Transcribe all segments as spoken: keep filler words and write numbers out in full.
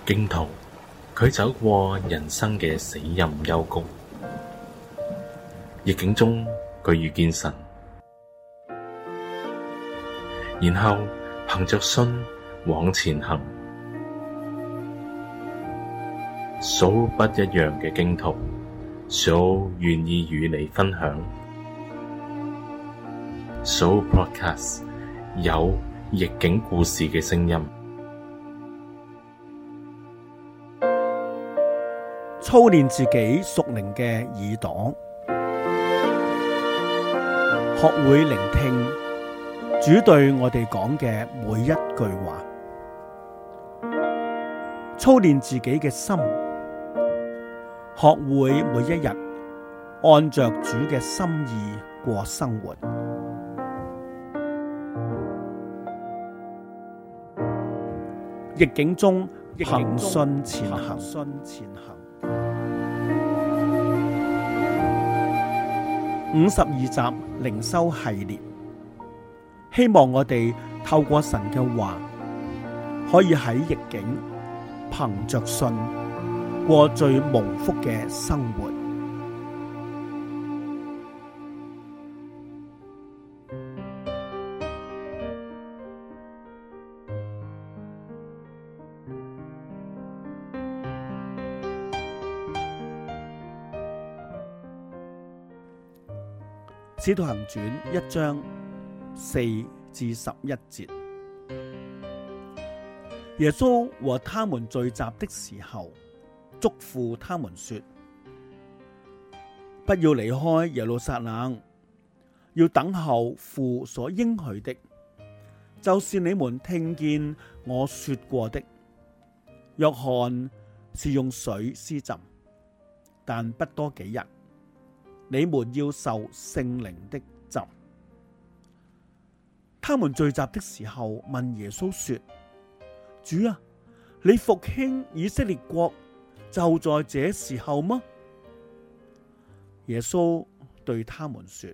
荊徒，佢走過人生嘅死蔭幽谷，逆境中佢遇見神，然後憑着信往前行。數不一樣嘅荊途，數願意與你分享。數 Podcast 有逆境故事嘅聲音。 操練自己屬靈嘅耳朵，學會聆聽主對我哋講嘅每一句話。操練自己嘅心，學會每一日按着主嘅心意過生活。逆境中憑信前行。五十二集靈修系列，希望我哋透過神嘅話，可以喺逆境憑着信過最蒙福嘅生活。使徒行傳一章四至十一節，耶穌和他們聚集的時候，囑咐他們說：不要離開耶路撒冷，要等候父所應許的，就是你們聽見我說過的。約翰是用水施浸，但不多幾日，你們要受聖靈的浸。他們聚集的時候，問耶穌說：主啊，你復興以色列國就在這時候嗎？耶穌對他們說：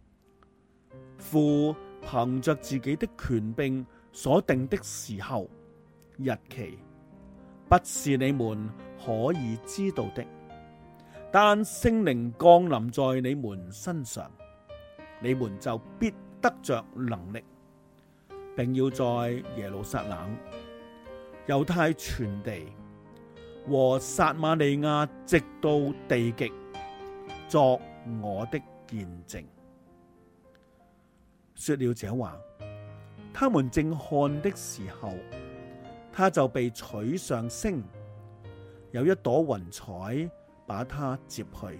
父憑着自己的權柄所定的時候、日期，不是你們可以知道的。但聖靈降臨在你們身上，你們就必得着能力，並要在耶路撒冷、猶太全地和撒瑪利亞直到地極，作我的見證。說了這話，他們正看的時候，他就被取上升，有一朵雲彩把他接去，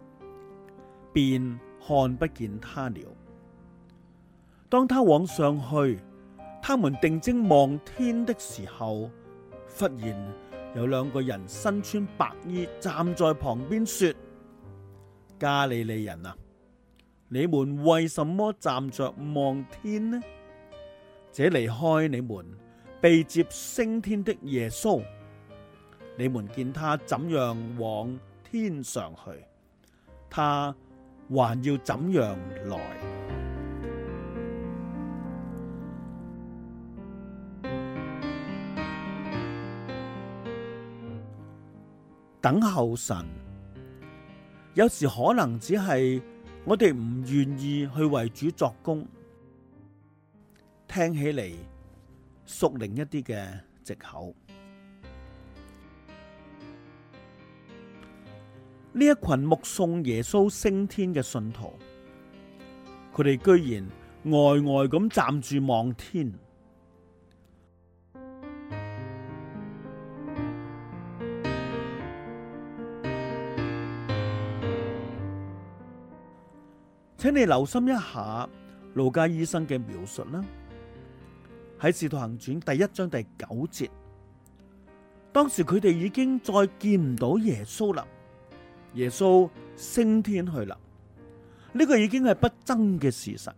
便看不見他了。當他往上去，他們定睛望天的時候，忽然有兩個人身穿白衣站在旁邊說：加利利人啊，你們為什麼站着望天呢？這離開你們被接升天的耶穌，你們見他怎樣往天上去，他還要怎樣來。等候神，有時可能只係我哋唔願意去為主作工，聽起嚟屬靈一啲嘅藉口。呢一群目送耶穌升天嘅信徒，佢哋居然呆呆咁站住望天。請你留心一下路加醫生嘅描述啦，喺《使徒行傳》第一章第九節，當時佢哋已經再見唔到耶穌啦。耶穌升天去啦，呢個已經係不爭嘅事實。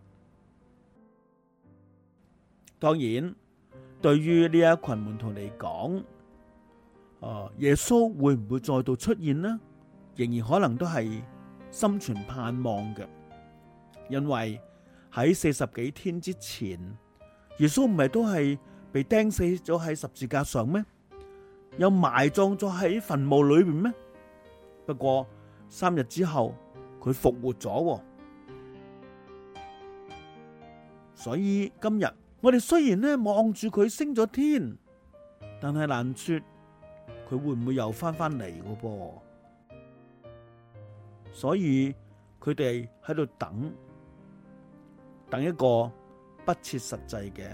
當然，對於呢一群門徒嚟講，誒，耶穌會唔會再度出現呢？仍然可能都係心存盼望嘅，因為喺四十幾天之前，耶穌唔係都係被釘死咗喺十字架上咩？ 又埋葬咗喺墳墓裏邊咩？不過三日之後佢復活咗，所以今日我哋雖然呢望住佢升咗天，但係難說佢會唔會又翻返嚟嘅噃。所以佢哋喺度等，等一個不切實際嘅。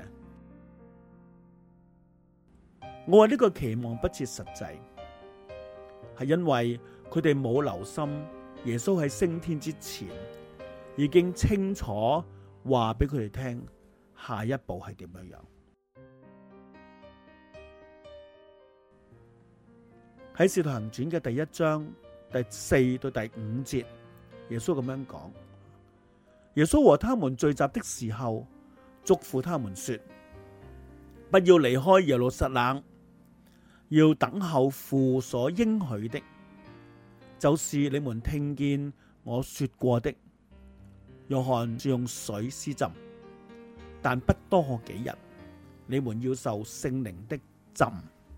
我話呢個期望不切實際，係因為佢哋冇留心耶穌喺升天之前已經清楚話俾佢哋聽下一步係點樣樣。喺《使徒行傳》嘅第一章第四到第五節，耶穌咁樣講：耶穌和他們聚集的時候，囑咐他們說：不要離開耶路撒冷，要等候父所應許的，就是你們聽見我說過的。約翰是用水施浸，但不多幾日，你們要受聖靈的浸。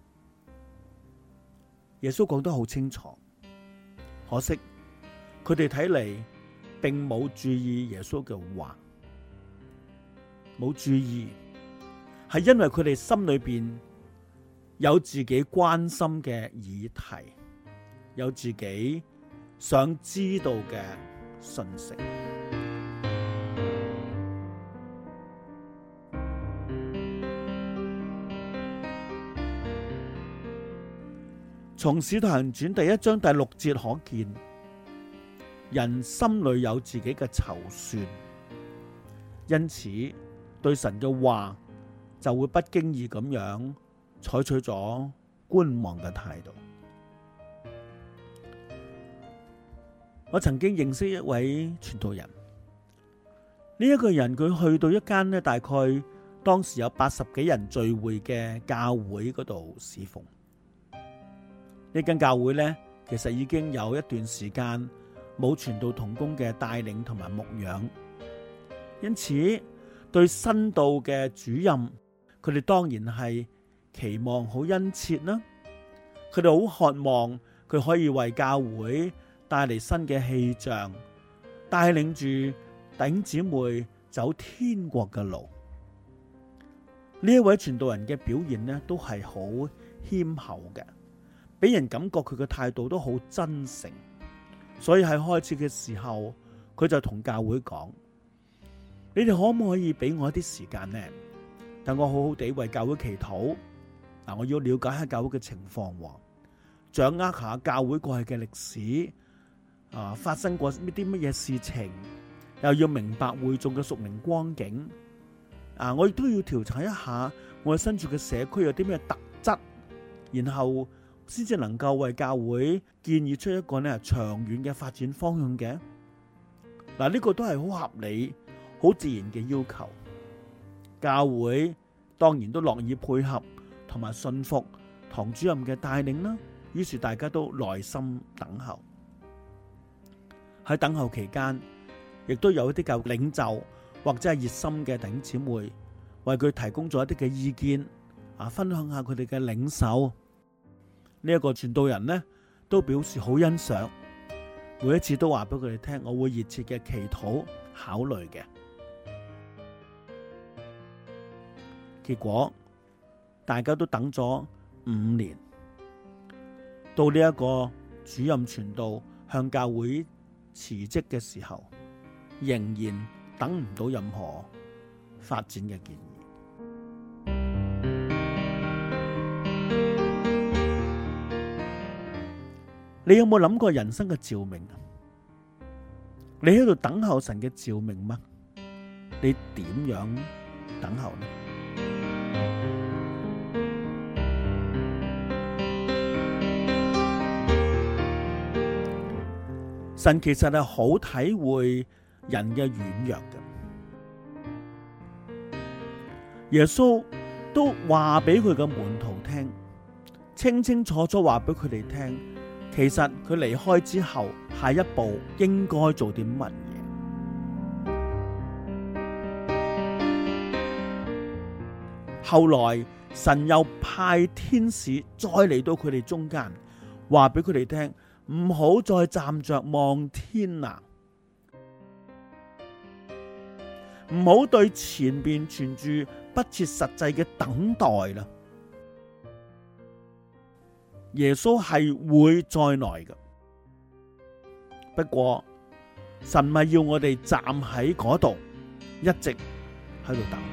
耶穌講得好清楚，可惜佢哋睇嚟並冇注意耶穌嘅話，冇注意，係因為佢哋心裏邊有自己關心嘅議題，有自己想知道嘅信息。從《使徒行傳》第一章第六節可見，人心裏有自己嘅籌算，因此對神嘅話就會不經意咁樣採取咗觀望嘅態度。我曾經認識一位傳道人，呢一個人佢去到一間呢大概當時有八十幾人聚會嘅教會嗰度侍奉。呢間教會呢，其實已經有一段時間冇傳道同工嘅帶領同埋牧養，因此對新到嘅主任，佢哋當然係期望好殷切啦。佢哋好渴望佢可以為教會帶嚟新嘅氣象，帶領住弟兄姊妹走天國嘅路。呢一位傳道人嘅表現呢，都係好謙厚嘅，俾人感覺佢嘅態度都好真誠，所以喺開始嘅時候，佢就同教會講：你哋可唔可以俾我一啲時間呢？等我好好地為教會祈禱。嗱，我要了解下教會嘅情況，掌握下教會過去嘅歷史，啊，發生過啲乜嘢事情，又要明白會眾嘅屬靈光景。啊，我亦都要調查一下我身處嘅社區有啲咩特質，然後先至能夠為教會建議出一個呢長遠嘅發展方向嘅。嗱，呢個都係好合理、好自然嘅要求。教會當然都樂意配合同埋信服堂主任嘅帶領啦。於是大家都耐心等候。喺等候期間，亦都有一啲教領袖或者係熱心嘅弟兄姊妹為佢提供咗一啲嘅意見，啊，分享下佢哋嘅領受。呢一個傳道人呢，都表示好欣賞，每一次都話俾佢哋聽，我會熱切嘅祈禱考慮嘅。結果大家都等咗五年，到呢一個主任傳道向教會辭職嘅時候，仍然等唔到任何發展嘅建議。你有冇諗過人生嘅召命啊？你喺度等候神嘅召命嗎？你點樣等候呢？神其實係好體會人嘅軟弱嘅。耶穌都話俾佢嘅門徒聽，清清楚楚話俾佢哋聽，其實佢離開之後，下一步應該做啲乜嘢？ 後來神又派天使再嚟到佢哋中間，話俾佢哋聽，唔好再站着望天啦，唔好對前面存住不切實際嘅等待啦。耶穌係會再來嘅，不過神咪要我哋站喺嗰度，一直喺度等。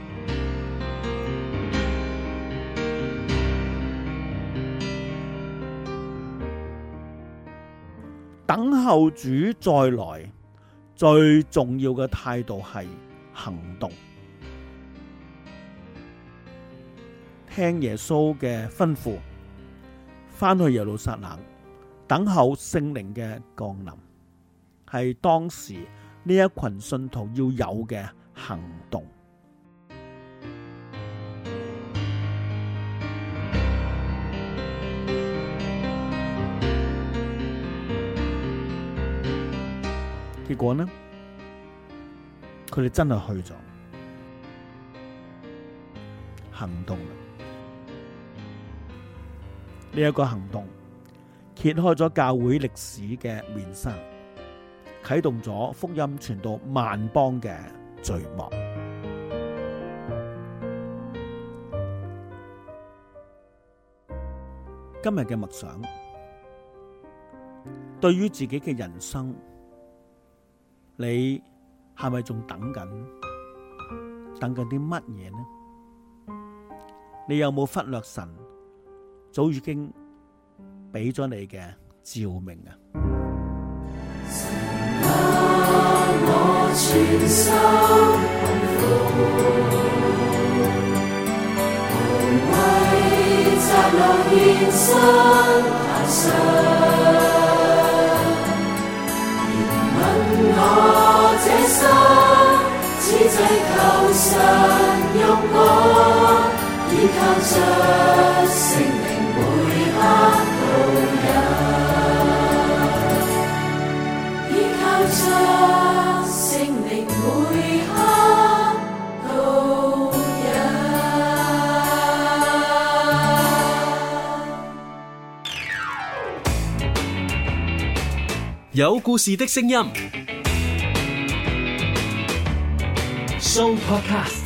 等候主再來，最重要嘅態度係行動，聽耶穌嘅吩咐，返去耶路撒冷，等候聖靈嘅降臨，係當時呢一群信徒要有嘅行動。結果呢，佢哋真係去咗行動啦。呢一個行動揭開咗教會歷史嘅面紗，啟動咗福音傳到萬邦嘅序幕。今日嘅默想，對於自己嘅人生，你係咪仲等緊？等緊啲乜嘢呢？你有冇忽略神早已經俾咗你嘅照明啊？ 神啊，我全心幸福，無畏窄路現身太上。我這心只只求神用我，依靠着聖靈每刻度日，依靠着聖靈每刻度日。 有故事的聲音。Show Podcast。